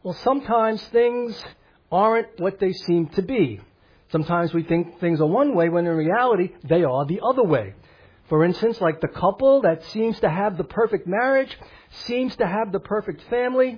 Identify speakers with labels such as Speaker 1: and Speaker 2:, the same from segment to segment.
Speaker 1: Well, sometimes things aren't what they seem to be. Sometimes we think things are one way when in reality they are the other way. For instance, like the couple that seems to have the perfect marriage, seems to have the perfect family,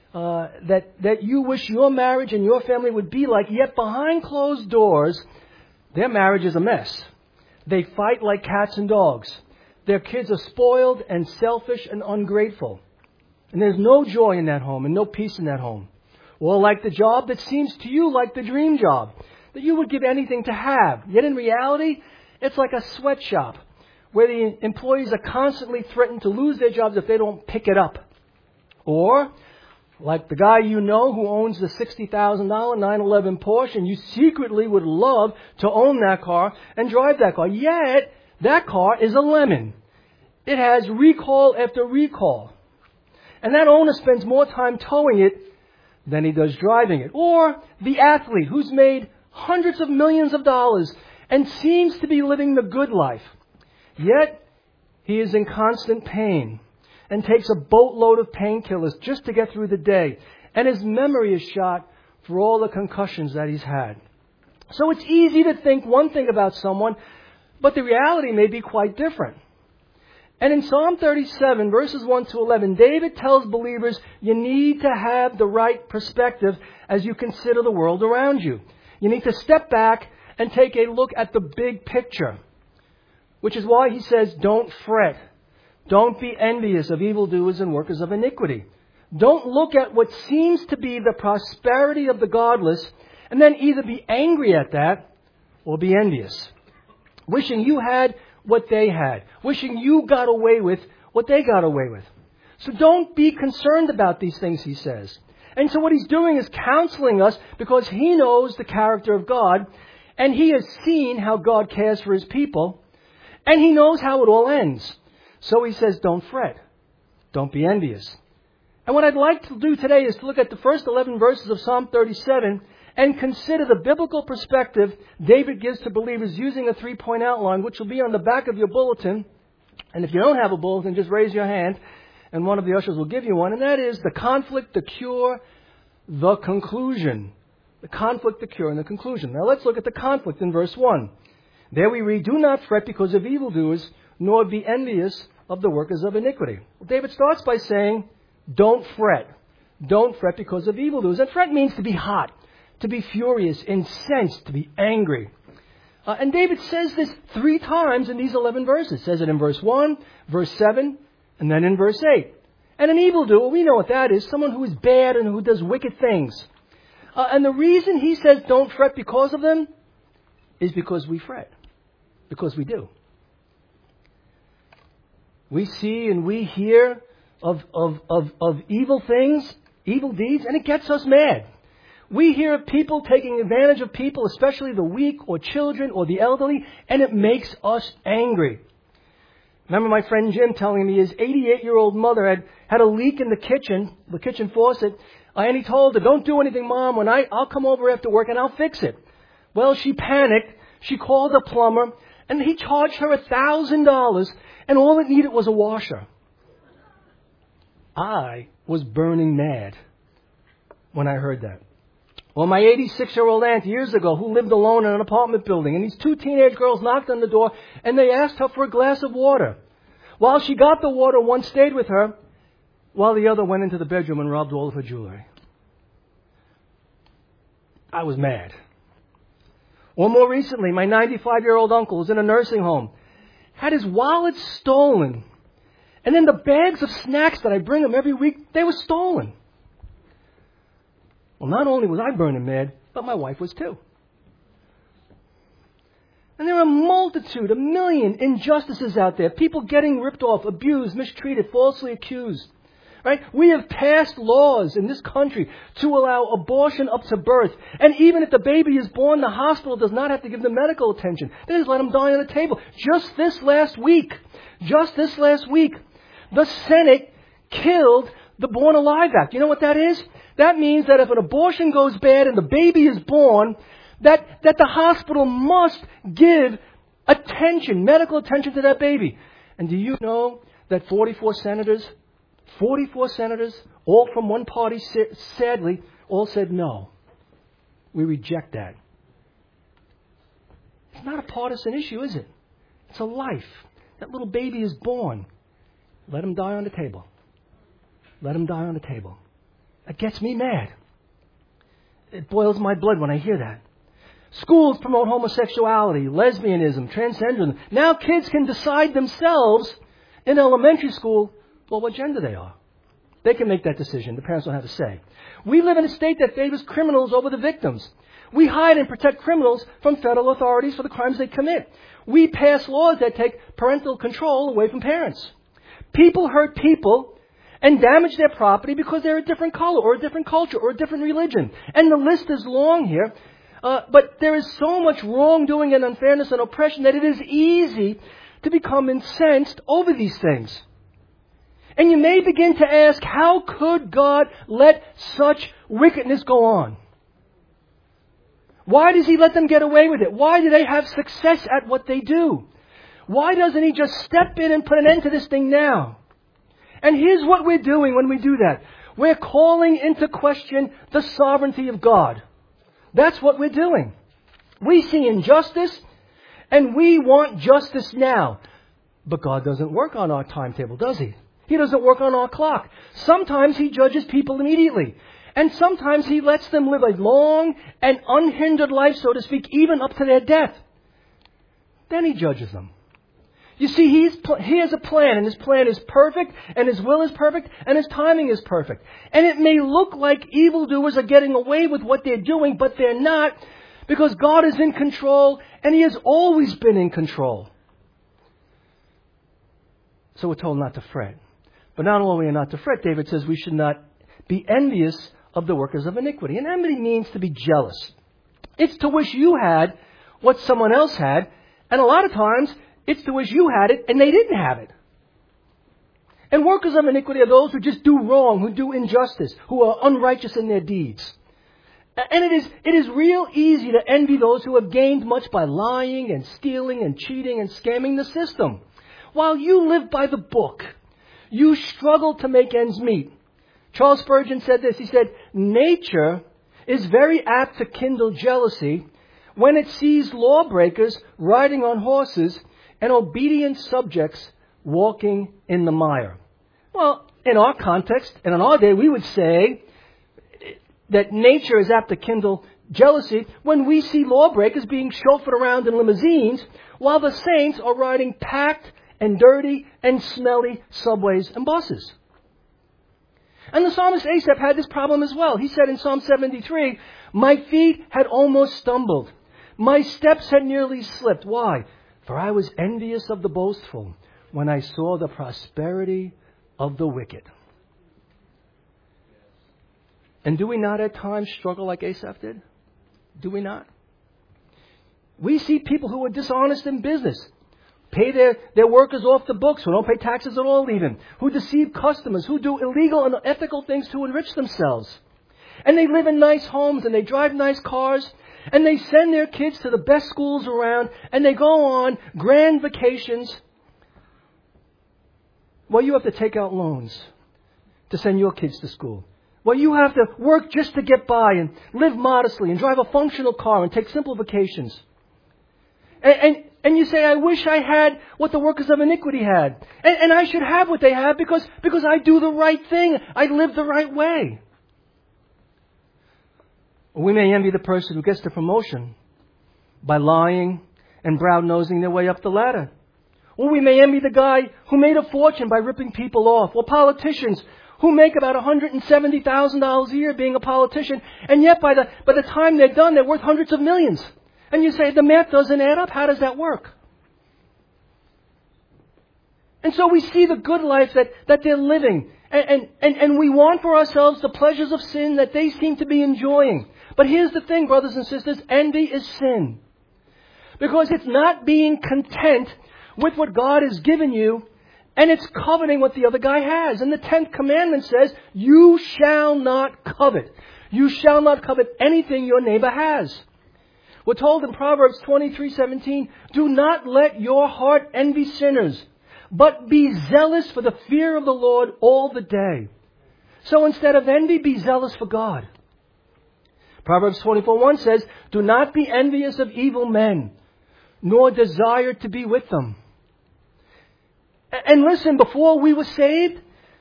Speaker 1: that you wish your marriage and your family would be like, yet behind closed doors, their marriage is a mess. They fight like cats and dogs. Their kids are spoiled and selfish and ungrateful. And there's no joy in that home and no peace in that home. Or like the job that seems to you like the dream job, that you would give anything to have. Yet in reality, it's like a sweatshop where the employees are constantly threatened to lose their jobs if they don't pick it up. Or like the guy you know who owns the $60,000 911 Porsche, and you secretly would love to own that car and drive that car. Yet, that car is a lemon. It has recall after recall. And that owner spends more time towing it than he does driving it. Or the athlete who's made hundreds of millions of dollars and seems to be living the good life. Yet, he is in constant pain and takes a boatload of painkillers just to get through the day. And his memory is shot for all the concussions that he's had. So it's easy to think one thing about someone, but the reality may be quite different. And in Psalm 37, verses 1 to 11, David tells believers you need to have the right perspective as you consider the world around you. You need to step back and take a look at the big picture, which is why he says, don't fret. Don't be envious of evildoers and workers of iniquity. Don't look at what seems to be the prosperity of the godless and then either be angry at that or be envious, wishing you had what they had, wishing you got away with what they got away with. So don't be concerned about these things, he says. And so what he's doing is counseling us because he knows the character of God, and he has seen how God cares for his people, and he knows how it all ends. So he says, don't fret. Don't be envious. And what I'd like to do today is to look at the first 11 verses of Psalm 37 and consider the biblical perspective David gives to believers using a 3-point outline, which will be on the back of your bulletin. And if you don't have a bulletin, just raise your hand, and one of the ushers will give you one. And that is the conflict, the cure, the conclusion. The conflict, the cure, and the conclusion. Now let's look at the conflict in verse 1. There we read, do not fret because of evildoers, nor be envious of the workers of iniquity. Well, David starts by saying, don't fret. Don't fret because of evildoers. And fret means to be hot, to be furious, incensed, to be angry. And David says this 3 times in these 11 verses. Says it in verse 1, verse 7, and then in verse 8. And an evildoer, we know what that is, someone who is bad and who does wicked things. And the reason he says don't fret because of them is because we fret. Because we do. We see and we hear of evil things, evil deeds, and it gets us mad. We hear of people taking advantage of people, especially the weak or children or the elderly, and it makes us angry. Remember my friend Jim telling me his 88-year-old mother had a leak in the kitchen faucet, and he told her, don't do anything, Mom, I'll come over after work and I'll fix it. Well, she panicked. She called a plumber, and he charged her $1,000, and all it needed was a washer. I was burning mad when I heard that. Well, my 86-year-old aunt years ago, who lived alone in an apartment building, and these 2 teenage girls knocked on the door, and they asked her for a glass of water. While she got the water, one stayed with her, while the other went into the bedroom and robbed all of her jewelry. I was mad. Or more recently, my 95-year-old uncle was in a nursing home, had his wallet stolen, and then the bags of snacks that I bring him every week, they were stolen. Well, not only was I burning mad, but my wife was too. And there are a million injustices out there. People getting ripped off, abused, mistreated, falsely accused. Right? We have passed laws in this country to allow abortion up to birth. And even if the baby is born, the hospital does not have to give them medical attention. They just let them die on the table. Just this last week, the Senate killed the Born Alive Act. You know what that is? That means that if an abortion goes bad and the baby is born, that the hospital must give attention, medical attention to that baby. And do you know that 44 senators all from one party, sadly, all said no. We reject that. It's not a partisan issue, is it? It's a life. That little baby is born. Let him die on the table. Let him die on the table. That gets me mad. It boils my blood when I hear that. Schools promote homosexuality, lesbianism, transgenderism. Now kids can decide themselves in elementary school, well, what gender they are. They can make that decision. The parents don't have a say. We live in a state that favors criminals over the victims. We hide and protect criminals from federal authorities for the crimes they commit. We pass laws that take parental control away from parents. People hurt people and damage their property because they're a different color or a different culture or a different religion. And the list is long here. But there is so much wrongdoing and unfairness and oppression that it is easy to become incensed over these things. And you may begin to ask, how could God let such wickedness go on? Why does He let them get away with it? Why do they have success at what they do? Why doesn't He just step in and put an end to this thing now? And here's what we're doing when we do that. We're calling into question the sovereignty of God. That's what we're doing. We see injustice, and we want justice now. But God doesn't work on our timetable, does He? He doesn't work on our clock. Sometimes He judges people immediately. And sometimes He lets them live a long and unhindered life, so to speak, even up to their death. Then He judges them. You see, He has a plan, and His plan is perfect, and His will is perfect, and His timing is perfect. And it may look like evildoers are getting away with what they're doing, but they're not, because God is in control, and He has always been in control. So we're told not to fret. But not only are we not to fret, David says we should not be envious of the workers of iniquity. And envy means to be jealous. It's to wish you had what someone else had, and a lot of times, it's to wish you had it and they didn't have it. And workers of iniquity are those who just do wrong, who do injustice, who are unrighteous in their deeds. And it is real easy to envy those who have gained much by lying and stealing and cheating and scamming the system. While you live by the book, you struggle to make ends meet. Charles Spurgeon said this. He said, nature is very apt to kindle jealousy when it sees lawbreakers riding on horses and obedient subjects walking in the mire. Well, in our context and in our day, we would say that nature is apt to kindle jealousy when we see lawbreakers being chauffeured around in limousines while the saints are riding packed and dirty and smelly subways and buses. And the psalmist Asaph had this problem as well. He said in Psalm 73, my feet had almost stumbled. My steps had nearly slipped. Why? For I was envious of the boastful when I saw the prosperity of the wicked. And do we not at times struggle like Asaph did? Do we not? We see people who are dishonest in business, pay their workers off the books, who don't pay taxes at all even, who deceive customers, who do illegal and unethical things to enrich themselves. And they live in nice homes and they drive nice cars. And they send their kids to the best schools around, and they go on grand vacations. Well, you have to take out loans to send your kids to school. Well, you have to work just to get by and live modestly and drive a functional car and take simple vacations. And you say, I wish I had what the workers of iniquity had. And I should have what they have because I do the right thing. I live the right way. We may envy the person who gets the promotion by lying and brown-nosing their way up the ladder. Or we may envy the guy who made a fortune by ripping people off. Or politicians who make about $170,000 a year being a politician. And yet by the time they're done, they're worth hundreds of millions. And you say, the math doesn't add up. How does that work? And so we see the good life that they're living. And we want for ourselves the pleasures of sin that they seem to be enjoying. But here's the thing, brothers and sisters. Envy is sin. Because it's not being content with what God has given you, and it's coveting what the other guy has. And the 10th commandment says, you shall not covet. You shall not covet anything your neighbor has. We're told in Proverbs 23:17, do not let your heart envy sinners, but be zealous for the fear of the Lord all the day. So instead of envy, be zealous for God. Proverbs 24:1 says, do not be envious of evil men, nor desire to be with them. And listen, before we were saved,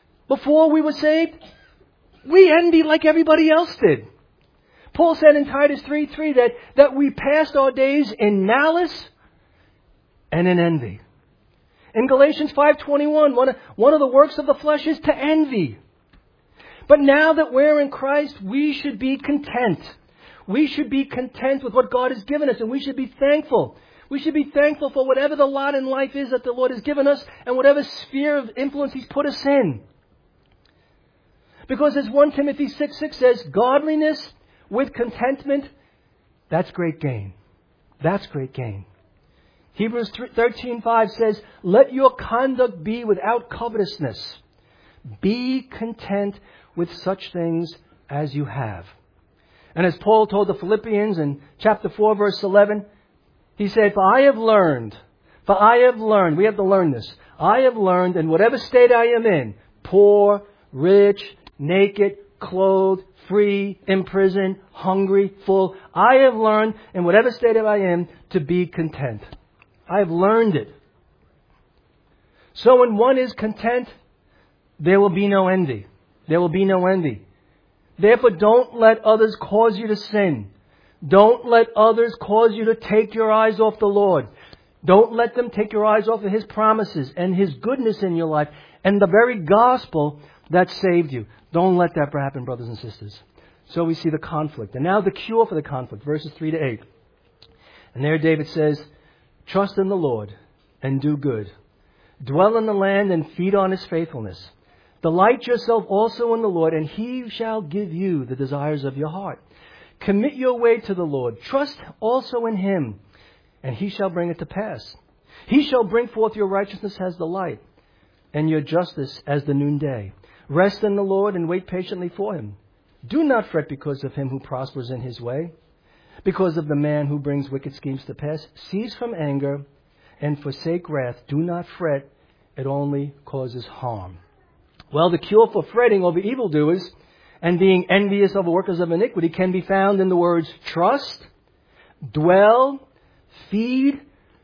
Speaker 1: we envied like everybody else did. Paul said in Titus 3:3 that we passed our days in malice and in envy. In Galatians 5:21, one of the works of the flesh is to envy. But now that we're in Christ, we should be content. We should be content with what God has given us, and we should be thankful. We should be thankful for whatever the lot in life is that the Lord has given us and whatever sphere of influence He's put us in. Because as 1 Timothy 6:6 says, godliness with contentment, that's great gain. That's great gain. Hebrews 13:5 says, let your conduct be without covetousness. Be content with such things as you have. And as Paul told the Philippians in chapter 4, verse 11, he said, for I have learned, we have to learn this. I have learned in whatever state I am in, poor, rich, naked, clothed, free, in prison, hungry, full. I have learned in whatever state I am to be content. I have learned it. So when one is content, there will be no envy. There will be no envy. Therefore, don't let others cause you to sin. Don't let others cause you to take your eyes off the Lord. Don't let them take your eyes off of His promises and His goodness in your life and the very gospel that saved you. Don't let that happen, brothers and sisters. So we see the conflict. And now the cure for the conflict, verses 3-8. And there David says, trust in the Lord and do good. Dwell in the land and feed on His faithfulness. Delight yourself also in the Lord, and He shall give you the desires of your heart. Commit your way to the Lord. Trust also in Him, and He shall bring it to pass. He shall bring forth your righteousness as the light, and your justice as the noonday. Rest in the Lord and wait patiently for Him. Do not fret because of him who prospers in his way, because of the man who brings wicked schemes to pass. Cease from anger and forsake wrath. Do not fret. It only causes harm. Well, the cure for fretting over evildoers and being envious of workers of iniquity can be found in the words trust, dwell, feed,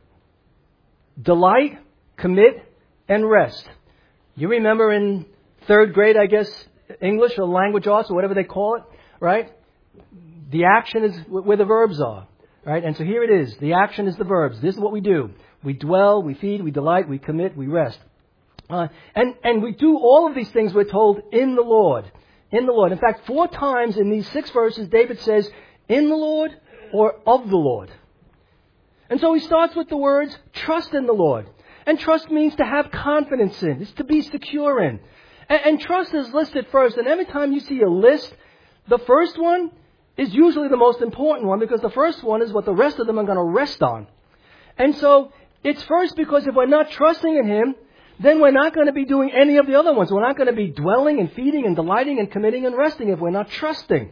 Speaker 1: delight, commit, and rest. You remember in third grade, I guess, English or language arts or whatever they call it, right? The action is where the verbs are, right? And so here it is. The action is the verbs. This is what we do. We dwell, we feed, we delight, we commit, we rest. And we do all of these things, we're told, in the Lord. In the Lord. In fact, 4 times in these 6 verses, David says, in the Lord or of the Lord. And so he starts with the words, trust in the Lord. And trust means to have confidence in. It's to be secure in. And trust is listed first. And every time you see a list, the first one is usually the most important one because the first one is what the rest of them are going to rest on. And so it's first because if we're not trusting in Him, then we're not going to be doing any of the other ones. We're not going to be dwelling and feeding and delighting and committing and resting if we're not trusting.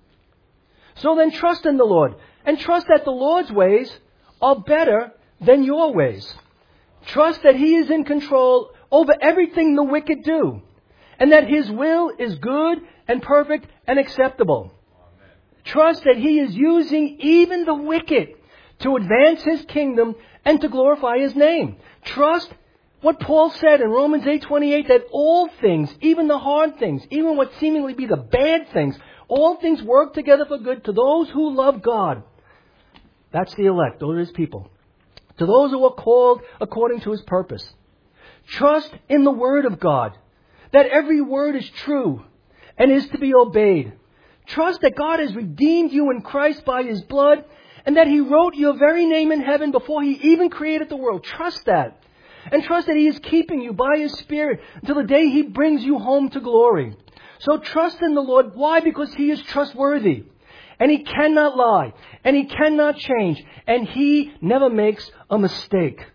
Speaker 1: So then trust in the Lord. And trust that the Lord's ways are better than your ways. Trust that He is in control over everything the wicked do. And that His will is good and perfect and acceptable. Amen. Trust that He is using even the wicked to advance His kingdom and to glorify His name. Trust what Paul said in Romans 8:28, that all things, even the hard things, even what seemingly be the bad things, all things work together for good to those who love God. That's the elect, those are His people. To those who are called according to His purpose. Trust in the Word of God, that every word is true and is to be obeyed. Trust that God has redeemed you in Christ by His blood and that He wrote your very name in heaven before He even created the world. Trust that. And trust that He is keeping you by His Spirit until the day He brings you home to glory. So trust in the Lord. Why? Because He is trustworthy. And He cannot lie. And He cannot change. And He never makes a mistake.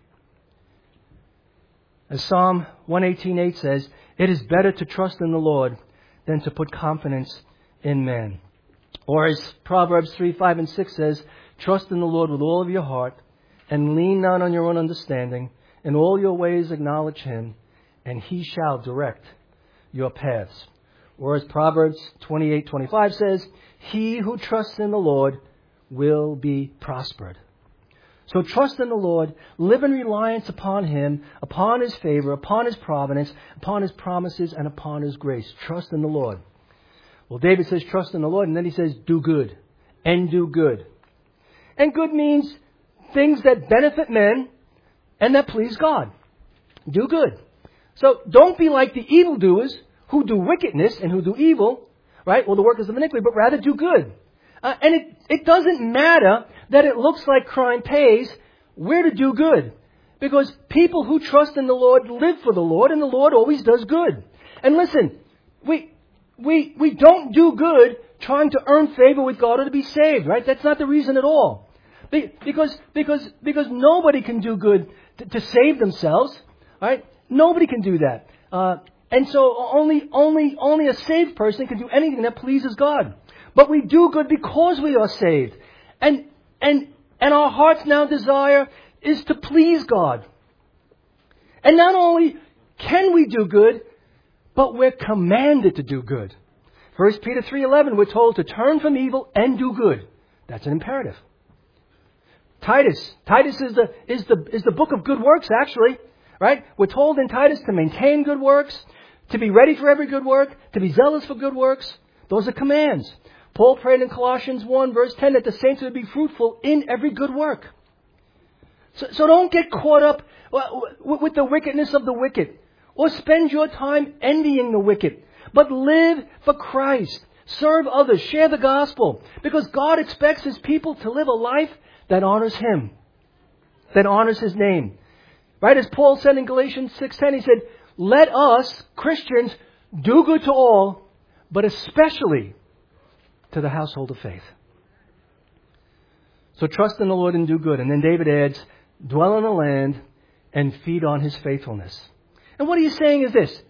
Speaker 1: As Psalm 118:8 says, it is better to trust in the Lord than to put confidence in man. Or as Proverbs 3:5-6 says, trust in the Lord with all of your heart and lean not on your own understanding. In all your ways acknowledge Him, and He shall direct your paths. Or as Proverbs 28:25 says, he who trusts in the Lord will be prospered. So trust in the Lord, live in reliance upon Him, upon His favor, upon His providence, upon His promises, and upon His grace. Trust in the Lord. Well, David says trust in the Lord, and then he says do good, and do good. And good means things that benefit men and that please God. Do good. So don't be like the evildoers who do wickedness and who do evil, right? Well, the workers of iniquity, but rather do good. And it doesn't matter that it looks like crime pays. We're to do good. Because people who trust in the Lord live for the Lord, and the Lord always does good. And listen, we don't do good trying to earn favor with God or to be saved, right? That's not the reason at all. Because nobody can do good to save themselves, right? Nobody can do that. And so only a saved person can do anything that pleases God. But we do good because we are saved. And our heart's now desire is to please God. And not only can we do good, but we're commanded to do good. 1 Peter 3:11, we're told to turn from evil and do good. That's an imperative. Titus is the book of good works, actually. Right? We're told in Titus to maintain good works, to be ready for every good work, to be zealous for good works. Those are commands. Paul prayed in Colossians 1 verse 10 that the saints would be fruitful in every good work. So don't get caught up with the wickedness of the wicked, or spend your time envying the wicked, but live for Christ. Serve others. Share the gospel. Because God expects His people to live a life that honors Him, that honors His name. Right? As Paul said in Galatians 6:10, he said, let us, Christians, do good to all, but especially to the household of faith. So trust in the Lord and do good. And then David adds, dwell in the land and feed on His faithfulness. And what he's saying is this: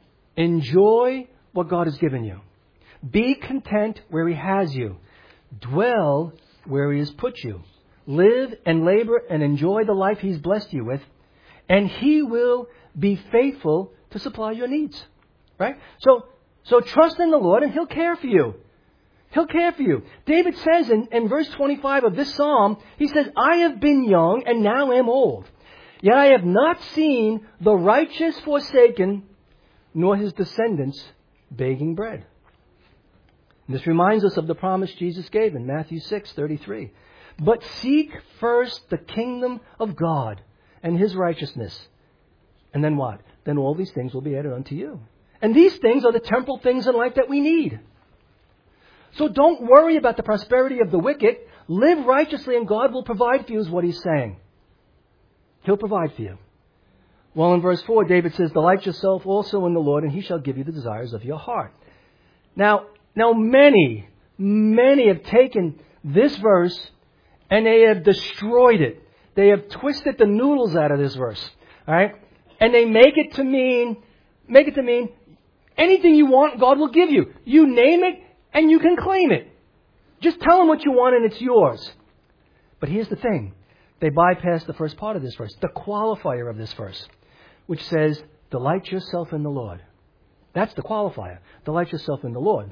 Speaker 1: enjoy what God has given you. Be content where He has you. Dwell where He has put you. Live and labor and enjoy the life He's blessed you with. And He will be faithful to supply your needs. Right? So trust in the Lord and He'll care for you. He'll care for you. David says in verse 25 of this psalm, he says, I have been young and now am old. Yet I have not seen the righteous forsaken, nor his descendants begging bread. And this reminds us of the promise Jesus gave in Matthew 6:33. But seek first the kingdom of God and His righteousness. And then what? Then all these things will be added unto you. And these things are the temporal things in life that we need. So don't worry about the prosperity of the wicked. Live righteously and God will provide for you, is what he's saying. He'll provide for you. Well, in verse 4, David says, delight yourself also in the Lord, and He shall give you the desires of your heart. Now many have taken this verse and they have destroyed it. They have twisted the noodles out of this verse. All right? And they make it to mean anything you want, God will give you. You name it and you can claim it. Just tell Him what you want and it's yours. But here's the thing. They bypass the first part of this verse, the qualifier of this verse, which says, delight yourself in the Lord. That's the qualifier. Delight yourself in the Lord.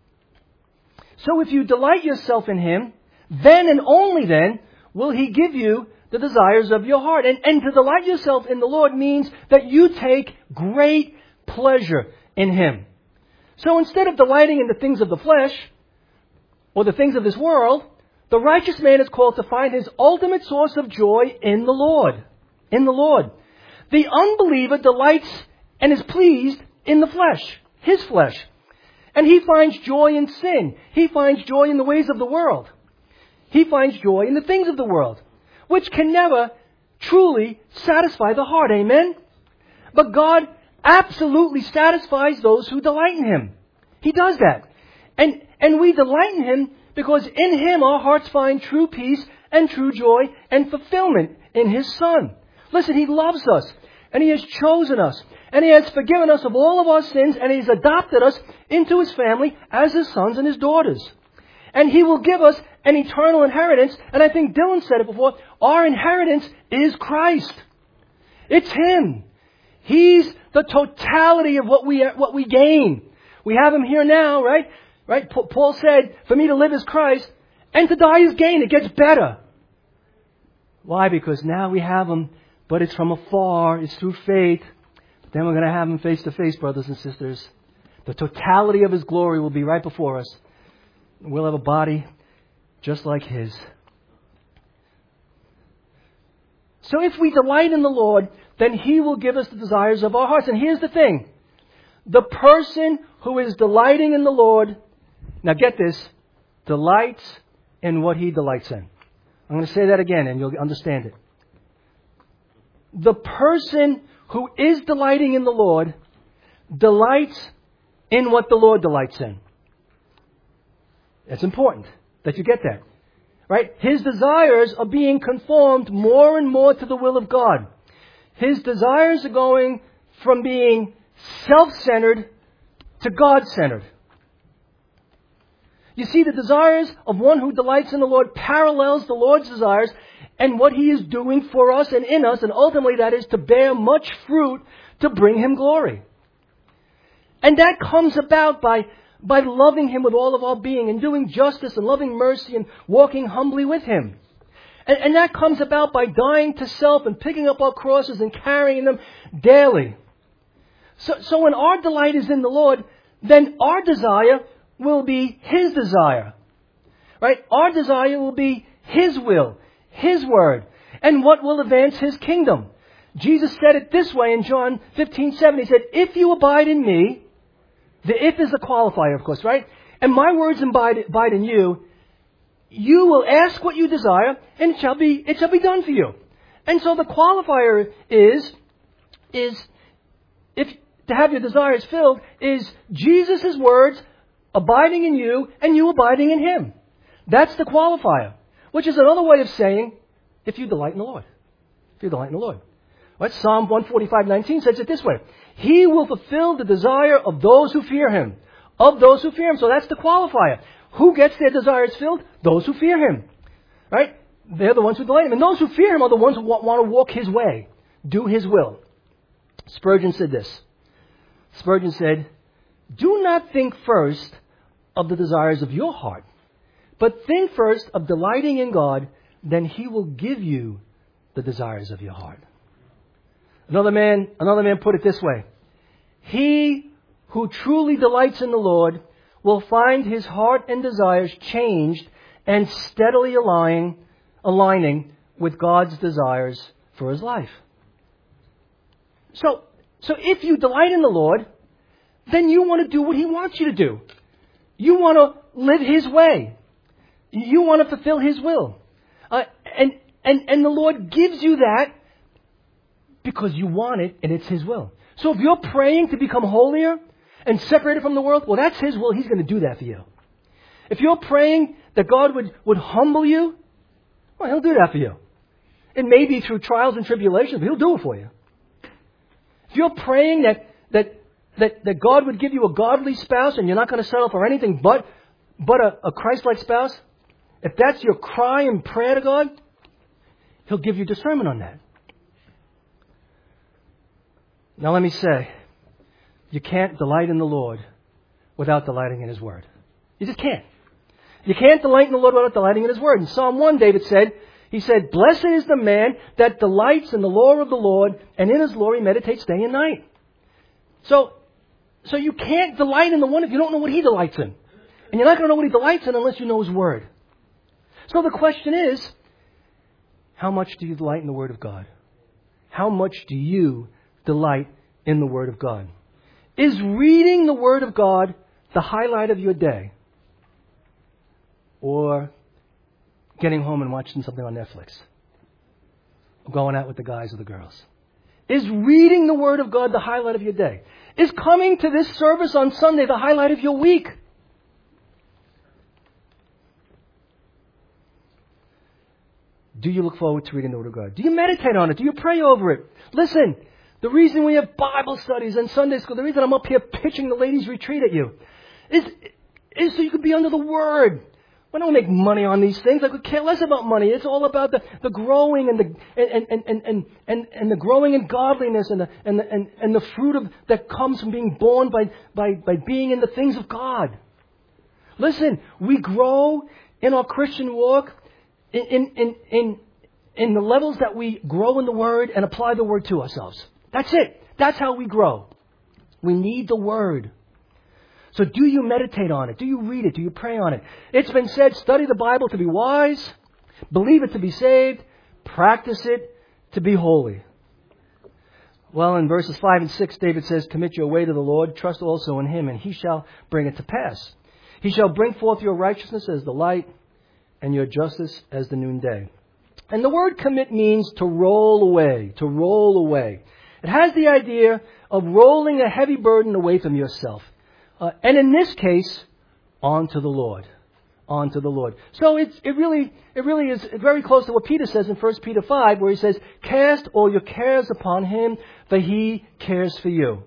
Speaker 1: So if you delight yourself in Him, then and only then will He give you the desires of your heart. And to delight yourself in the Lord means that you take great pleasure in Him. So instead of delighting in the things of the flesh or the things of this world, the righteous man is called to find his ultimate source of joy in the Lord. In the Lord. The unbeliever delights and is pleased in the flesh, his flesh. And he finds joy in sin. He finds joy in the ways of the world. He finds joy in the things of the world, which can never truly satisfy the heart. Amen? But God absolutely satisfies those who delight in Him. He does that. And we delight in Him because in Him our hearts find true peace and true joy and fulfillment in His Son. Listen, He loves us and He has chosen us and He has forgiven us of all of our sins and He has adopted us into His family as His sons and His daughters. And He will give us an eternal inheritance. And I think Dylan said it before. Our inheritance is Christ. It's Him. He's the totality of what we gain. We have Him here now, right? Right? Paul said, for me to live is Christ, and to die is gain. It gets better. Why? Because now we have Him, but it's from afar. It's through faith. But then we're going to have Him face to face, brothers and sisters. The totality of His glory will be right before us. We'll have a body just like His. So if we delight in the Lord, then He will give us the desires of our hearts. And here's the thing. The person who is delighting in the Lord, now get this, delights in what he delights in. I'm going to say that again and you'll understand it. The person who is delighting in the Lord delights in what the Lord delights in. It's important that you get that. Right? His desires are being conformed more and more to the will of God. His desires are going from being self-centered to God-centered. You see, the desires of one who delights in the Lord parallels the Lord's desires and what He is doing for us and in us, and ultimately that is to bear much fruit to bring Him glory. And that comes about by loving Him with all of our being and doing justice and loving mercy and walking humbly with Him. And that comes about by dying to self and picking up our crosses and carrying them daily. So when our delight is in the Lord, then our desire will be His desire. Right? Our desire will be His will, His word, and what will advance His kingdom. Jesus said it this way in John 15:7. He said, if you abide in me, the if is a qualifier, of course, right? And my words abide in you, you will ask what you desire, and it shall be done for you. And so the qualifier is if to have your desires filled, is Jesus' words abiding in you and you abiding in Him. That's the qualifier. Which is another way of saying, if you delight in the Lord. If you delight in the Lord. Right? Psalm 145:19 says it this way. He will fulfill the desire of those who fear Him. Of those who fear Him. So that's the qualifier. Who gets their desires filled? Those who fear Him. Right? They're the ones who delight in Him. And those who fear Him are the ones who want to walk His way. Do His will. Spurgeon said this. Spurgeon said, do not think first of the desires of your heart, but think first of delighting in God, then He will give you the desires of your heart. Another man put it this way. He who truly delights in the Lord will find his heart and desires changed and steadily aligning with God's desires for his life. So if you delight in the Lord, then you want to do what He wants you to do. You want to live His way. You want to fulfill His will. And the Lord gives you that because you want it and it's His will. So if you're praying to become holier and separated from the world, well, that's His will. He's going to do that for you. If you're praying that God would humble you, well, He'll do that for you. It may be through trials and tribulations, but He'll do it for you. If you're praying that God would give you a godly spouse and you're not going to settle for anything but a Christ-like spouse, if that's your cry and prayer to God, He'll give you discernment on that. Now let me say, you can't delight in the Lord without delighting in His Word. You just can't. You can't delight in the Lord without delighting in His Word. In Psalm 1, David said, he said, blessed is the man that delights in the law of the Lord, and in His law he meditates day and night. So you can't delight in the one if you don't know what He delights in. And you're not going to know what He delights in unless you know His Word. So the question is, how much do you delight in the Word of God? How much do you delight in the Word of God? Is reading the Word of God the highlight of your day? Or getting home and watching something on Netflix? Or going out with the guys or the girls? Is reading the Word of God the highlight of your day? Is coming to this service on Sunday the highlight of your week? Do you look forward to reading the Word of God? Do you meditate on it? Do you pray over it? Listen, the reason we have Bible studies and Sunday school, the reason I'm up here pitching the ladies' retreat at you, is so you can be under the Word. We don't make money on these things. Like, we care less about money. It's all about the growing and the growing in godliness and the fruit that comes from being born by being in the things of God. Listen, we grow in our Christian walk in the levels that we grow in the Word and apply the Word to ourselves. That's it. That's how we grow. We need the Word. So do you meditate on it? Do you read it? Do you pray on it? It's been said, study the Bible to be wise, believe it to be saved, practice it to be holy. Well, in verses 5 and 6, David says, commit your way to the Lord, trust also in Him, and He shall bring it to pass. He shall bring forth your righteousness as the light, and your justice as the noonday. And the word commit means to roll away, to roll away. It has the idea of rolling a heavy burden away from yourself. And in this case, onto the Lord. Onto the Lord. So it really is very close to what Peter says in 1 Peter 5, where he says, cast all your cares upon Him, for He cares for you.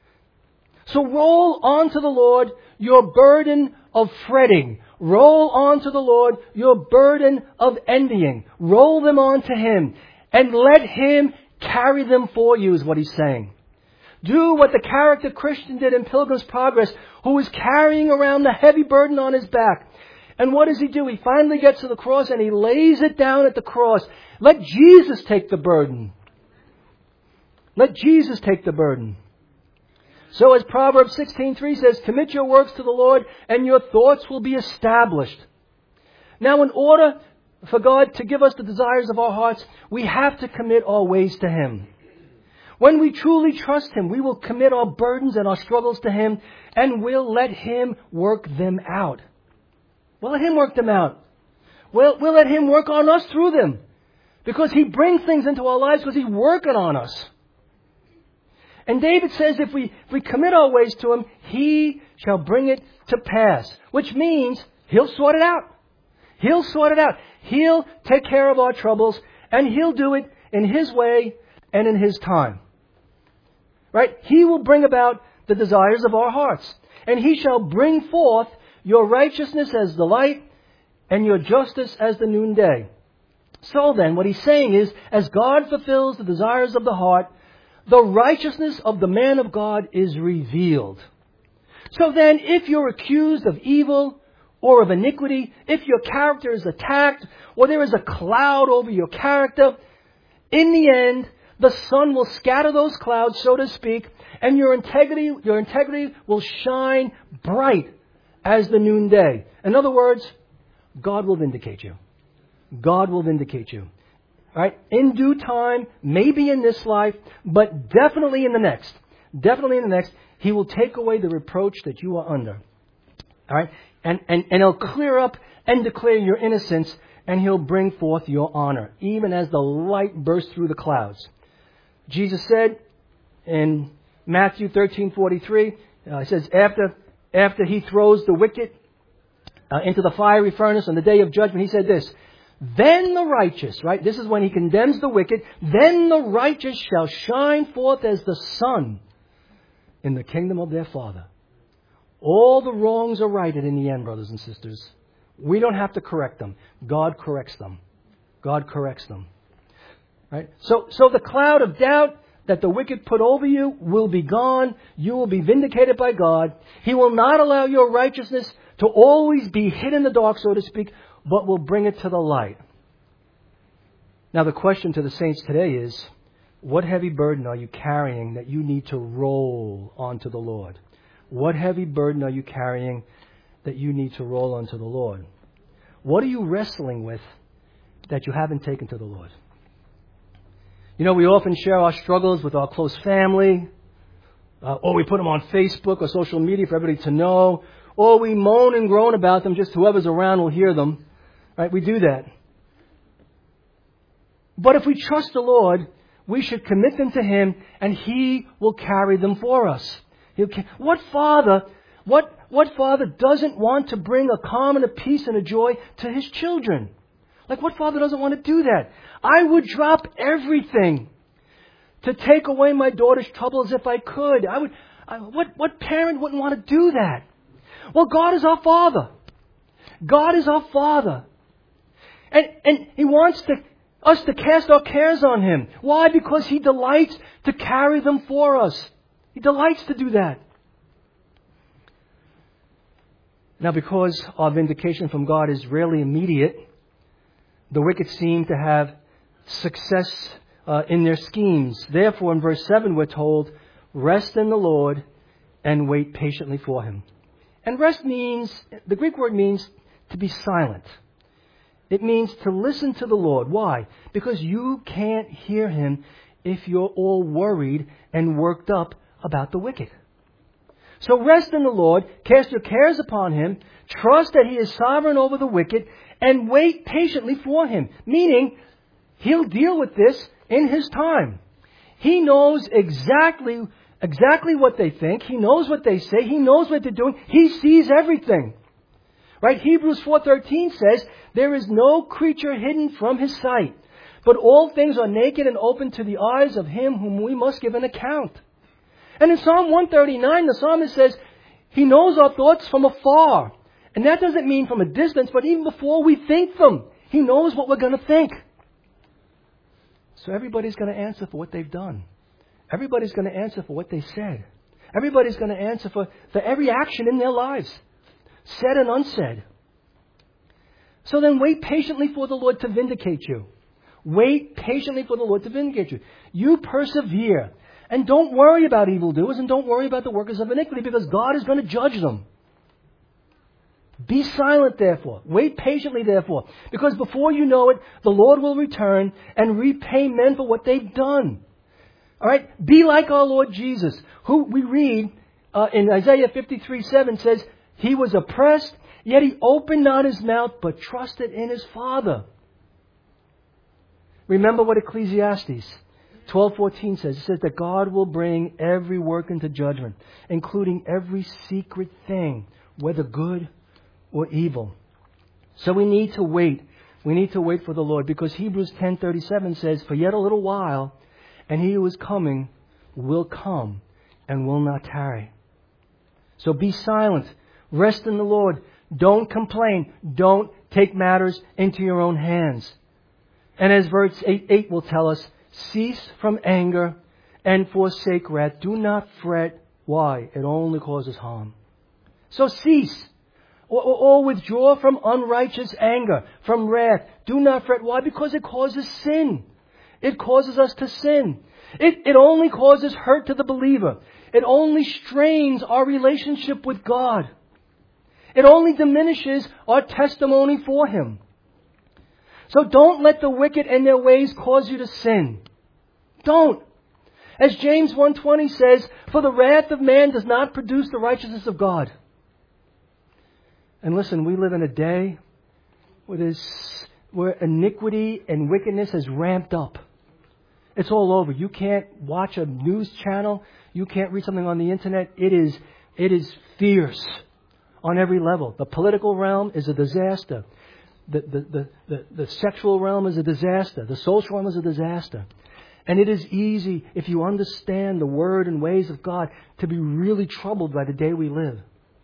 Speaker 1: So roll onto the Lord your burden of fretting. Roll onto the Lord your burden of envying. Roll them onto Him, and let Him carry them for you, is what he's saying. Do what the character Christian did in Pilgrim's Progress, who was carrying around the heavy burden on his back. And what does he do? He finally gets to the cross and he lays it down at the cross. Let Jesus take the burden. Let Jesus take the burden. So as Proverbs 16:3 says, commit your works to the Lord and your thoughts will be established. Now, in order for God to give us the desires of our hearts, we have to commit our ways to Him. When we truly trust Him, we will commit our burdens and our struggles to Him, and we'll let Him work them out. We'll let Him work them out. We'll let Him work on us through them. Because He brings things into our lives because He's working on us. And David says if we commit our ways to Him, He shall bring it to pass. Which means He'll sort it out. He'll sort it out. He'll take care of our troubles, and He'll do it in His way and in His time. Right? He will bring about the desires of our hearts. And He shall bring forth your righteousness as the light and your justice as the noonday. So then, what he's saying is, as God fulfills the desires of the heart, the righteousness of the man of God is revealed. So then, if you're accused of evil or of iniquity, if your character is attacked, or there is a cloud over your character, in the end, the sun will scatter those clouds, so to speak, and your integrity will shine bright as the noonday. In other words, God will vindicate you. God will vindicate you. Right? In due time, maybe in this life, but definitely in the next. Definitely in the next, He will take away the reproach that you are under. All right? And He'll clear up and declare your innocence, and He'll bring forth your honor, even as the light bursts through the clouds. Jesus said in Matthew 13:43, He says, after He throws the wicked into the fiery furnace on the day of judgment, He said this, then the righteous, right? This is when He condemns the wicked. Then the righteous shall shine forth as the sun in the kingdom of their Father. All the wrongs are righted in the end, brothers and sisters. We don't have to correct them. God corrects them. God corrects them. Right? So the cloud of doubt that the wicked put over you will be gone. You will be vindicated by God. He will not allow your righteousness to always be hid in the dark, so to speak, but will bring it to the light. Now the question to the saints today is, what heavy burden are you carrying that you need to roll onto the Lord? What heavy burden are you carrying that you need to roll onto the Lord? What are you wrestling with that you haven't taken to the Lord? You know, we often share our struggles with our close family, or we put them on Facebook or social media for everybody to know, or we moan and groan about them, just whoever's around will hear them. Right? We do that. But if we trust the Lord, we should commit them to Him, and He will carry them for us. What father doesn't want to bring a calm and a peace and a joy to his children? Like, what father doesn't want to do that? I would drop everything to take away my daughter's troubles if I could. What parent wouldn't want to do that? Well, God is our Father. God is our Father. And He wants us to cast our cares on Him. Why? Because He delights to carry them for us. He delights to do that. Now, because our vindication from God is rarely immediate, the wicked seem to have success in their schemes. Therefore, in verse 7, we're told, rest in the Lord and wait patiently for Him. And rest means, the Greek word means to be silent. It means to listen to the Lord. Why? Because you can't hear Him if you're all worried and worked up about the wicked. So rest in the Lord, cast your cares upon Him, trust that He is sovereign over the wicked, and wait patiently for Him. Meaning, He'll deal with this in His time. He knows exactly what they think. He knows what they say. He knows what they're doing. He sees everything. Right? Hebrews 4:13 says, there is no creature hidden from His sight, but all things are naked and open to the eyes of Him whom we must give an account. And in Psalm 139, the psalmist says, He knows our thoughts from afar. And that doesn't mean from a distance, but even before we think them, He knows what we're going to think. So everybody's going to answer for what they've done. Everybody's going to answer for what they said. Everybody's going to answer for every action in their lives, said and unsaid. So then wait patiently for the Lord to vindicate you. Wait patiently for the Lord to vindicate you. You persevere. And don't worry about evildoers and don't worry about the workers of iniquity, because God is going to judge them. Be silent, therefore. Wait patiently, therefore. Because before you know it, the Lord will return and repay men for what they've done. All right? Be like our Lord Jesus, who we read in Isaiah 53:7 says, He was oppressed, yet He opened not His mouth, but trusted in His Father. Remember what Ecclesiastes 12:14 says. It says that God will bring every work into judgment, including every secret thing, whether good or evil. So we need to wait. We need to wait for the Lord, because Hebrews 10:37 says, for yet a little while, and He who is coming will come and will not tarry. So be silent. Rest in the Lord. Don't complain. Don't take matters into your own hands. And as verse 8 will tell us, cease from anger and forsake wrath. Do not fret. Why? It only causes harm. So cease. Or withdraw from unrighteous anger, from wrath. Do not fret. Why? Because it causes sin. It causes us to sin. It only causes hurt to the believer. It only strains our relationship with God. It only diminishes our testimony for Him. So don't let the wicked and their ways cause you to sin. Don't. As James 1:20 says, for the wrath of man does not produce the righteousness of God. And listen, we live in a day where iniquity and wickedness has ramped up. It's all over. You can't watch a news channel. You can't read something on the internet. It is fierce on every level. The political realm is a disaster. The sexual realm is a disaster. The social realm is a disaster. And it is easy, if you understand the Word and ways of God, to be really troubled by the day we live.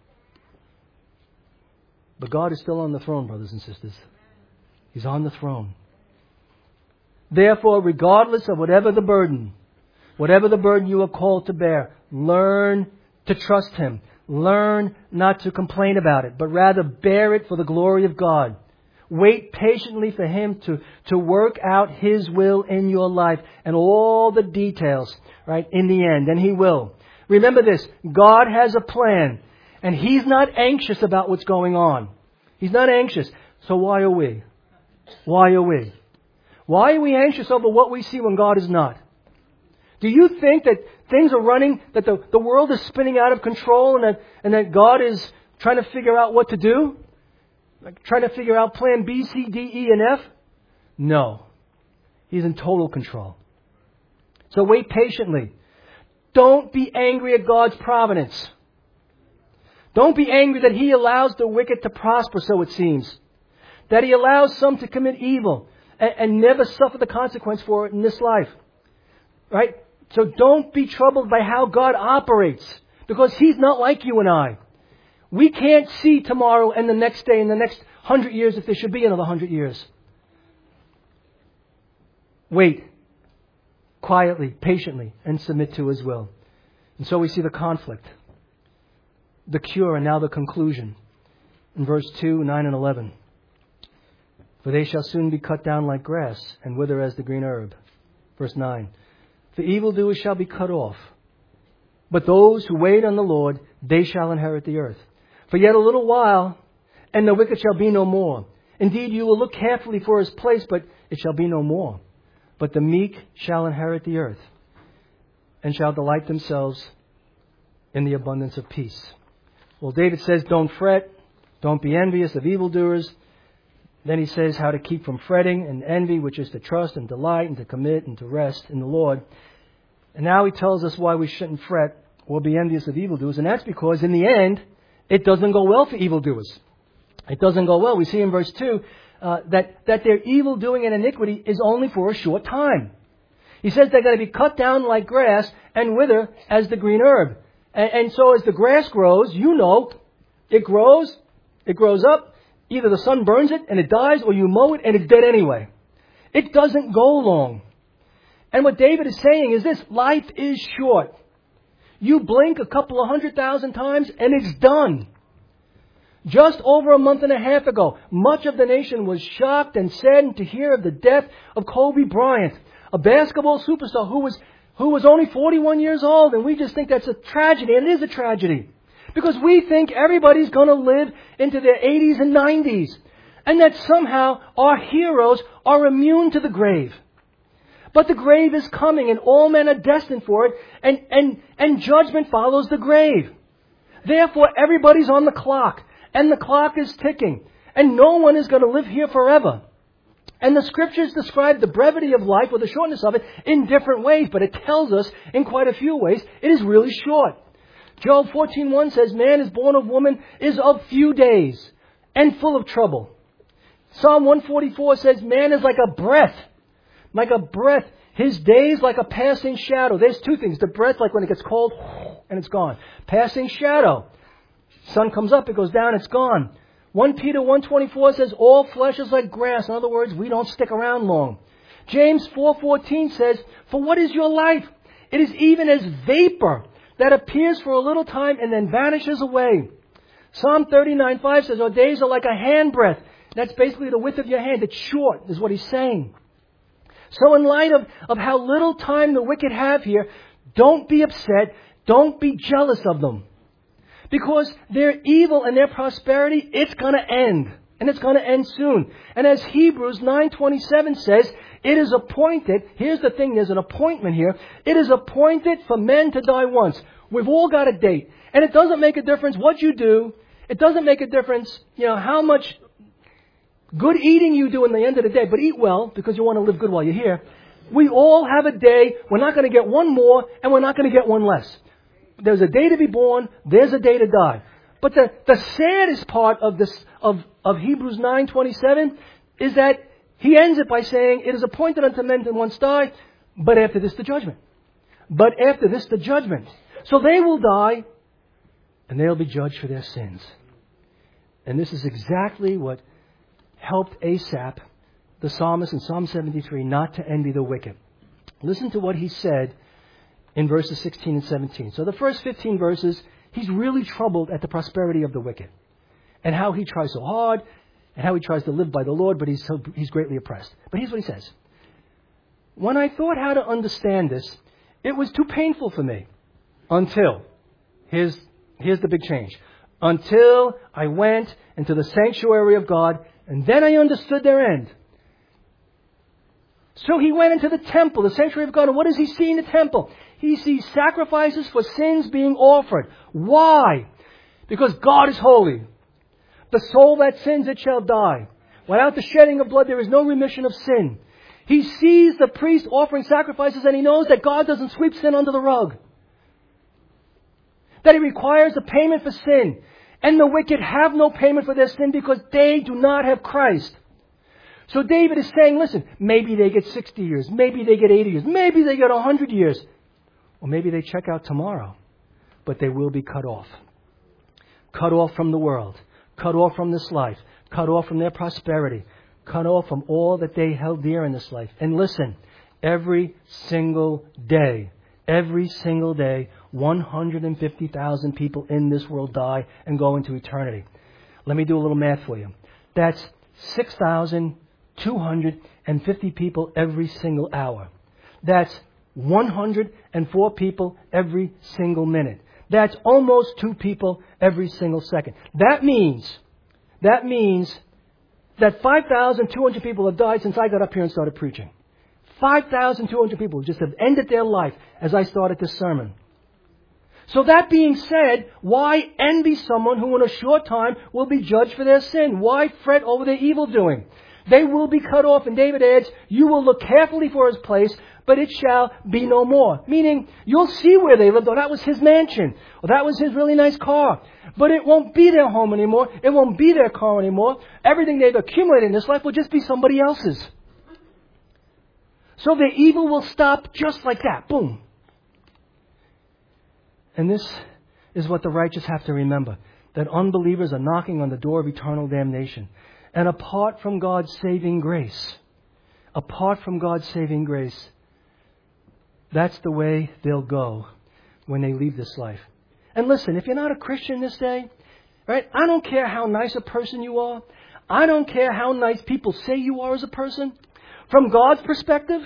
Speaker 1: But God is still on the throne, brothers and sisters. He's on the throne. Therefore, regardless of whatever the burden you are called to bear, learn to trust Him. Learn not to complain about it, but rather bear it for the glory of God. Wait patiently for Him to work out His will in your life and all the details, right, in the end. And He will. Remember this, God has a plan, and He's not anxious about what's going on. He's not anxious. So why are we? Why are we? Why are we anxious over what we see when God is not? Do you think that things are running, that the world is spinning out of control and that God is trying to figure out what to do? Like trying to figure out plan B, C, D, E, and F? No. He's in total control. So wait patiently. Don't be angry at God's providence. Don't be angry that He allows the wicked to prosper, so it seems. That He allows some to commit evil and never suffer the consequence for it in this life. Right? So don't be troubled by how God operates, because He's not like you and I. We can't see tomorrow and the next day and the next 100 years if there should be another 100 years. Wait quietly, patiently, and submit to His will. And so we see the conflict, the cure, and now the conclusion. In verse 2, 9, and 11. For they shall soon be cut down like grass, and wither as the green herb. Verse 9. The evildoers shall be cut off, but those who wait on the Lord, they shall inherit the earth. For yet a little while, and the wicked shall be no more. Indeed, you will look carefully for his place, but it shall be no more. But the meek shall inherit the earth, and shall delight themselves in the abundance of peace. Well, David says, don't fret, don't be envious of evildoers. Then he says how to keep from fretting and envy, which is to trust and delight and to commit and to rest in the Lord. And now he tells us why we shouldn't fret or be envious of evildoers. And that's because in the end, it doesn't go well for evildoers. It doesn't go well. We see in verse 2 that their evil doing and iniquity is only for a short time. He says they're going to be cut down like grass and wither as the green herb. And so as the grass grows, it grows up. Either the sun burns it and it dies, or you mow it and it's dead anyway. It doesn't go long. And what David is saying is this: life is short. You blink a couple of 100,000 times and it's done. Just over a month and a half ago, much of the nation was shocked and saddened to hear of the death of Kobe Bryant, a basketball superstar who was only 41 years old. And we just think that's a tragedy, and it is a tragedy. Because we think everybody's going to live into their 80s and 90s. And that somehow our heroes are immune to the grave. But the grave is coming, and all men are destined for it. And judgment follows the grave. Therefore, everybody's on the clock. And the clock is ticking. And no one is going to live here forever. And the Scriptures describe the brevity of life, or the shortness of it, in different ways. But it tells us in quite a few ways it is really short. Job 14:1 says, man is born of woman is of few days and full of trouble. Psalm 144 says, man is like a breath. Like a breath. His days like a passing shadow. There's two things. The breath, like when it gets cold, and it's gone. Passing shadow. Sun comes up, it goes down, it's gone. 1 Peter 1:24 says, all flesh is like grass. In other words, we don't stick around long. James 4:14 says, for what is your life? It is even as vapor that appears for a little time and then vanishes away. Psalm 39:5 says, our days are like a handbreadth. That's basically the width of your hand. It's short, is what he's saying. So in light of how little time the wicked have here, don't be upset. Don't be jealous of them. Because their evil and their prosperity, it's going to end. And it's going to end soon. And as Hebrews 9:27 says, it is appointed, here's the thing, there's an appointment here. It is appointed for men to die once. We've all got a date. And it doesn't make a difference what you do. It doesn't make a difference, how much good eating you do in the end of the day. But eat well, because you want to live good while you're here. We all have a day. We're not going to get one more, and we're not going to get one less. There's a day to be born. There's a day to die. But the saddest part of this of Hebrews 9:27 is that he ends it by saying, it is appointed unto men to once die, but after this the judgment. But after this the judgment. So they will die, and they'll be judged for their sins. And this is exactly what helped Asaph, the psalmist in Psalm 73, not to envy the wicked. Listen to what he said in verses 16 and 17. So the first 15 verses, he's really troubled at the prosperity of the wicked. And how he tries so hard, and how he tries to live by the Lord, but he's greatly oppressed. But here's what he says. When I thought how to understand this, it was too painful for me. Until, here's the big change. Until I went into the sanctuary of God, and then I understood their end. So he went into the temple, the sanctuary of God, and what does he see in the temple? He sees sacrifices for sins being offered. Why? Because God is holy. The soul that sins, it shall die. Without the shedding of blood, there is no remission of sin. He sees the priest offering sacrifices, and he knows that God doesn't sweep sin under the rug. That he requires a payment for sin. And the wicked have no payment for their sin because they do not have Christ. So David is saying, listen, maybe they get 60 years, maybe they get 80 years, maybe they get 100 years. Or maybe they check out tomorrow. But they will be cut off. Cut off from the world. Cut off from this life. cut off from their prosperity, cut off from all that they held dear in this life. And listen, every single day, 150,000 people in this world die and go into eternity. Let me do a little math for you. That's 6,250 people every single hour. That's 104 people every single minute. That's almost 2 people every single second. That means that 5,200 people have died since I got up here and started preaching. 5,200 people just have ended their life as I started this sermon. So that being said, why envy someone who in a short time will be judged for their sin? Why fret over their evil doing? They will be cut off. And David adds, you will look carefully for his place, but it shall be no more. Meaning, you'll see where they lived. Oh, that was his mansion. Or that was his really nice car. But it won't be their home anymore. It won't be their car anymore. Everything they've accumulated in this life will just be somebody else's. So their evil will stop just like that. Boom. And this is what the righteous have to remember. That unbelievers are knocking on the door of eternal damnation. And apart from God's saving grace, that's the way they'll go when they leave this life. And listen, if you're not a Christian this day, right, I don't care how nice a person you are. I don't care how nice people say you are as a person. From God's perspective,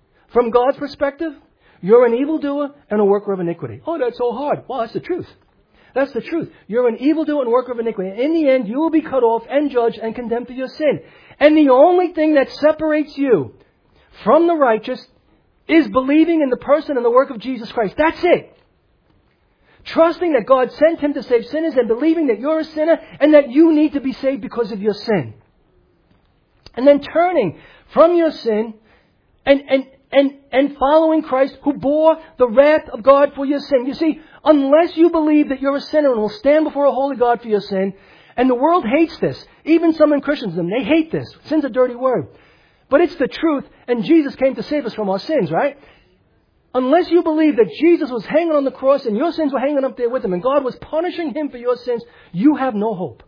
Speaker 1: you're an evildoer and a worker of iniquity. Oh, that's so hard. Well, that's the truth. That's the truth. You're an evildoer and worker of iniquity. In the end, you will be cut off and judged and condemned for your sin. And the only thing that separates you from the righteous is believing in the person and the work of Jesus Christ. That's it. Trusting that God sent Him to save sinners and believing that you're a sinner and that you need to be saved because of your sin. And then turning from your sin and following Christ who bore the wrath of God for your sin. You see, unless you believe that you're a sinner and will stand before a holy God for your sin, and the world hates this, even some in Christendom, they hate this. Sin's a dirty word. But it's the truth, and Jesus came to save us from our sins, right? Unless you believe that Jesus was hanging on the cross and your sins were hanging up there with Him and God was punishing Him for your sins, you have no hope.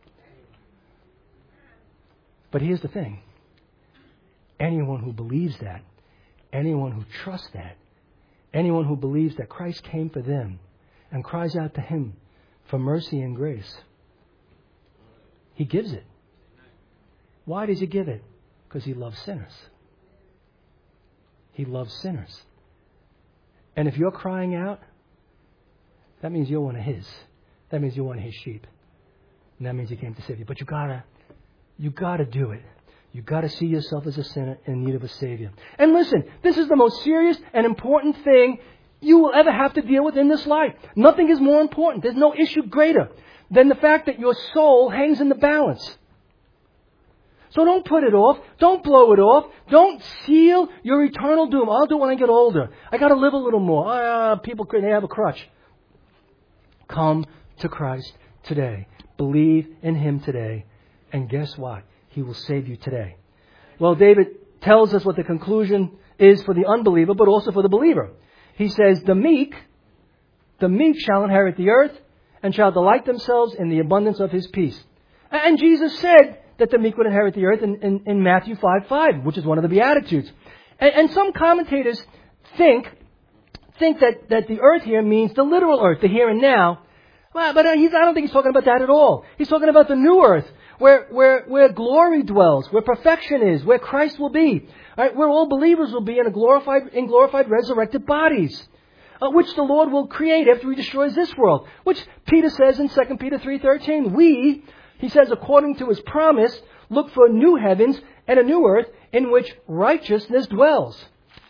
Speaker 1: But here's the thing. Anyone who believes that, anyone who trusts that, anyone who believes that Christ came for them and cries out to Him for mercy and grace, He gives it. Why does He give it? Because He loves sinners. He loves sinners. And if you're crying out, that means you're one of His. That means you're one of His sheep. And that means He came to save you. But you gotta do it. You got to see yourself as a sinner in need of a Savior. And listen, this is the most serious and important thing you will ever have to deal with in this life. Nothing is more important. There's no issue greater than the fact that your soul hangs in the balance. So don't put it off. Don't blow it off. Don't seal your eternal doom. I'll do it when I get older. I got to live a little more. People couldn't have a crutch. Come to Christ today. Believe in Him today. And guess what? He will save you today. Well, David tells us what the conclusion is for the unbeliever, but also for the believer. He says, the meek shall inherit the earth and shall delight themselves in the abundance of His peace. And Jesus said that the meek would inherit the earth in Matthew 5:5, which is one of the Beatitudes. And some commentators think that the earth here means the literal earth, the here and now. Well, but I don't think he's talking about that at all. He's talking about the new earth, where glory dwells, where perfection is, where Christ will be, right? Where all believers will be in glorified resurrected bodies, which the Lord will create after He destroys this world. Which Peter says in 2 Peter 3:13, he says, according to His promise, look for new heavens and a new earth in which righteousness dwells.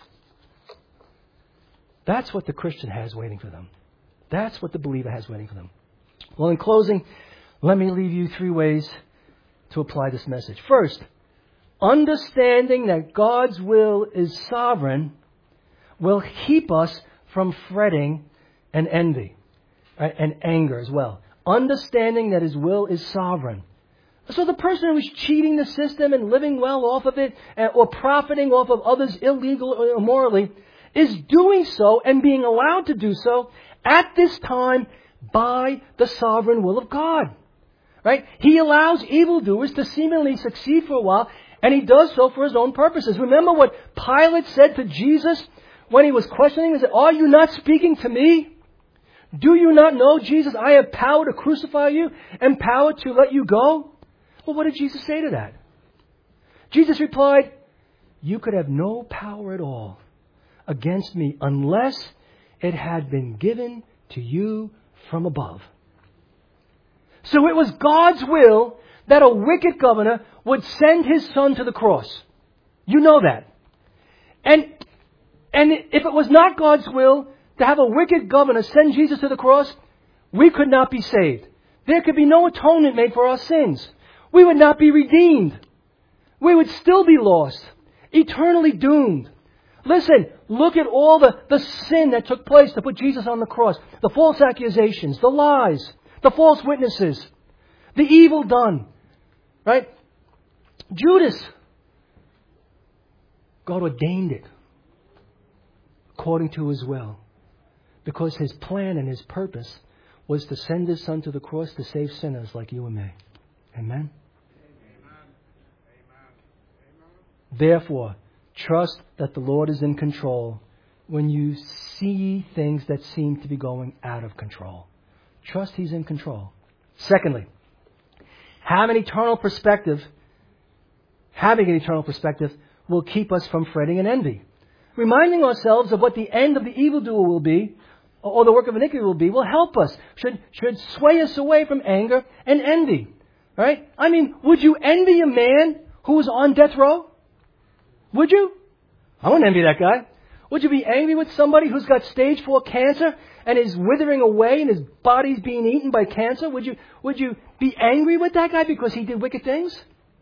Speaker 1: That's what the Christian has waiting for them. That's what the believer has waiting for them. Well, in closing, let me leave you 3 ways to apply this message. First, understanding that God's will is sovereign will keep us from fretting and envy, right? And anger as well. Understanding that His will is sovereign. So the person who's cheating the system and living well off of it or profiting off of others illegally or immorally is doing so and being allowed to do so at this time by the sovereign will of God. Right? He allows evildoers to seemingly succeed for a while, and he does so for his own purposes. Remember what Pilate said to Jesus when he was questioning him? He said, "Are you not speaking to me? Do you not know, Jesus, I have power to crucify you and power to let you go?" Well, what did Jesus say to that? Jesus replied, "You could have no power at all against me unless it had been given to you from above." So it was God's will that a wicked governor would send his son to the cross. You know that. And if it was not God's will to have a wicked governor send Jesus to the cross, we could not be saved. There could be no atonement made for our sins. We would not be redeemed. We would still be lost, eternally doomed. Listen, look at all the sin that took place to put Jesus on the cross. The false accusations, the lies, the false witnesses, the evil done. Right? Judas, God ordained it according to his will, because his plan and his purpose was to send his son to the cross to save sinners like you and me. Amen? Therefore, trust that the Lord is in control when you see things that seem to be going out of control. Trust He's in control. Secondly, having an eternal perspective will keep us from fretting and envy. Reminding ourselves of what the end of the evildoer will be, or the work of iniquity will help us, should sway us away from anger and envy. Right? I mean, would you envy a man who is on death row? Would you? I wouldn't envy that guy. Would you be angry with somebody who's got stage 4 cancer and is withering away and his body's being eaten by cancer? Would you be angry with that guy because he did wicked things?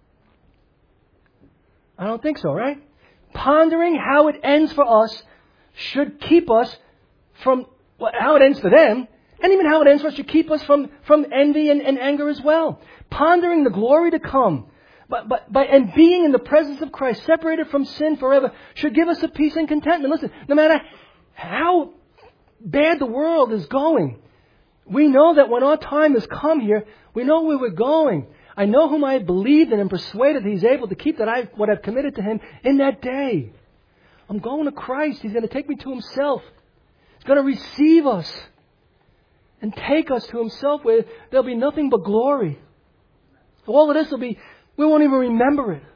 Speaker 1: I don't think so, right? Pondering how it ends for us should keep us from, how it ends for them, and even how it ends for us should keep us from envy and anger as well. Pondering the glory to come, and being in the presence of Christ, separated from sin forever, should give us a peace and contentment. Listen, no matter how bad the world is going, we know that when our time has come here, we know where we're going. I know whom I have believed and am persuaded that He's able to keep what I've committed to Him in that day. I'm going to Christ. He's going to take me to Himself. He's going to receive us and take us to Himself where there'll be nothing but glory. All of this will be, we won't even remember it.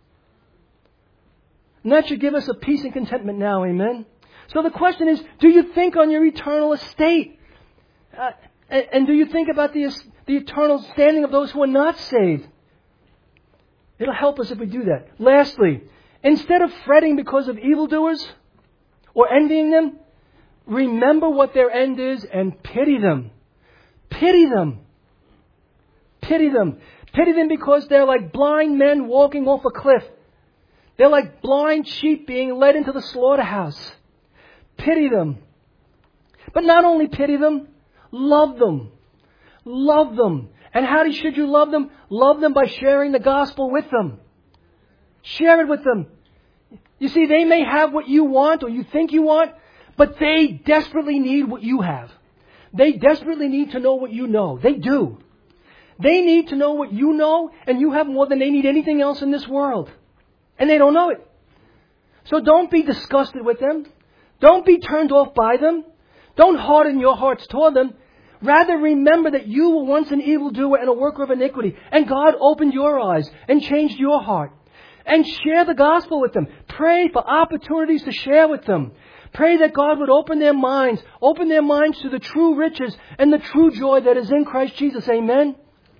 Speaker 1: And that should give us a peace and contentment now, amen? So the question is, do you think on your eternal estate? And do you think about the eternal standing of those who are not saved? It'll help us if we do that. Lastly, instead of fretting because of evildoers or envying them, remember what their end is and pity them. Pity them. Pity them. Pity them because they're like blind men walking off a cliff. They're like blind sheep being led into the slaughterhouse. Pity them. But not only pity them, love them. Love them. And how should you love them? Love them by sharing the gospel with them. Share it with them. You see, they may have what you want or you think you want, but they desperately need what you have. They desperately need to know what you know. They do. They need to know what you know, and you have more than they need anything else in this world. And they don't know it. So don't be disgusted with them. Don't be turned off by them. Don't harden your hearts toward them. Rather, remember that you were once an evildoer and a worker of iniquity, and God opened your eyes and changed your heart. And share the gospel with them. Pray for opportunities to share with them. Pray that God would open their minds to the true riches and the true joy that is in Christ Jesus. Amen?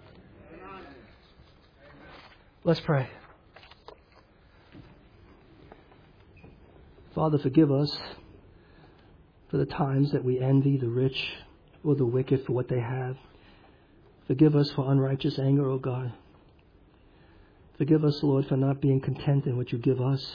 Speaker 1: Let's pray. Father, forgive us for the times that we envy the rich or the wicked for what they have. Forgive us for unrighteous anger, O God. Forgive us, Lord, for not being content in what you give us,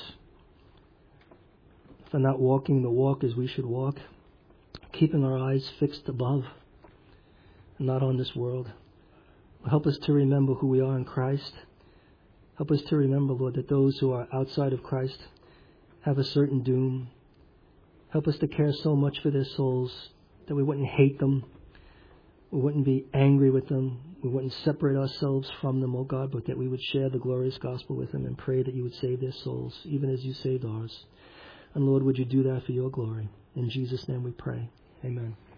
Speaker 1: for not walking the walk as we should walk, keeping our eyes fixed above and not on this world. Help us to remember who we are in Christ. Help us to remember, Lord, that those who are outside of Christ have a certain doom. Help us to care so much for their souls that we wouldn't hate them, We wouldn't be angry with them. We wouldn't separate ourselves from them, oh God, but that we would share the glorious gospel with them and pray that you would save their souls, even as you saved ours. And Lord, would you do that for your glory? In Jesus' name we pray. Amen.